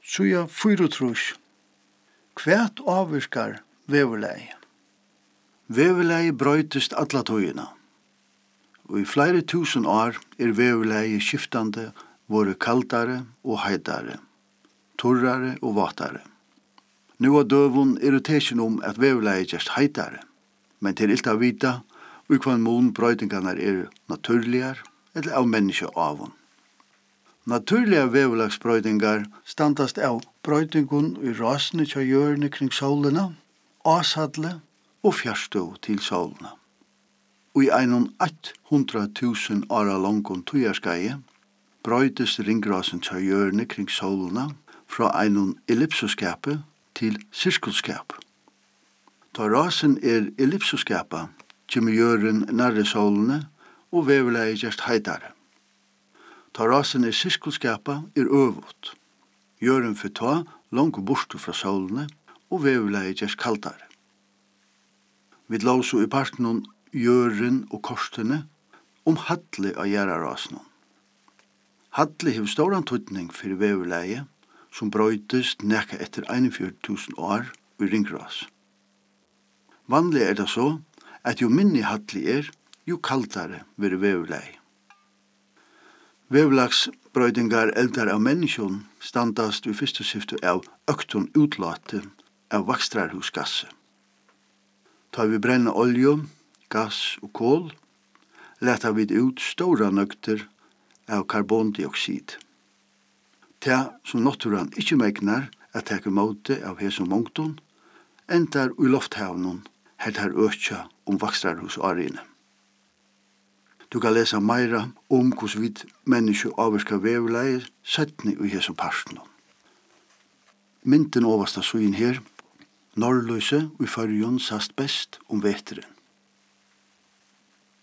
Sida 34. Hvert avvirkar veverlegi. Veverlegi brøytist alla tøyina. Og i flere tusen år veverlegi skiftande, vore kaldare og heitare, torrare og vatare. Nu av døvun det tekin at veverlegi gjest heitare, men til ilta vita, og hva mån brøytingarna naturligar eller av menneske avun. Naturliga veverlagsbrøytingar standast av brøytingun i rasene tja hjørne kring solena, asadle og fjærstå til solena. Og i 100.000 åra langon tujarskeie brøytes ringrasen tja hjørne kring solena fra ein ellipsoskape til sirkelskap. Ta rasen ellipsoskapa, kjem hjørnen nærre solene og veverlegi gjest heitare. Ta rasen sirkelskapa øvut. Gjøren for ta langt borte fra solene og veverlegi gjest kaldare. Vi låser i parten gjøren og korsene hadle av gjærarasen. Hadle hev stor tøytning for veverlegi som brøytest nekka etter 41.000 år i ringras. Vanlig det så at jo minni hadle jo kaldare vir veverlegi. Veverlagsbrøytingar eldar av menneskjon standast i fyrste syfte av øktun utlate av vakstrarhusgasse. Ta vi brenna olje, gass og kål, leta vi ut stora nøkter av karbondioxid. Ta som naturen ikkje megnar at teke måte av hesum mongton, endar i lofthavnen her økja vakstrarhusarine. Du kan lesa meira hos vi menneske avvirka veverlegi 17 i hesum parsten. Mynten oversta suin her, Norrløse i Førjun sast best veteren.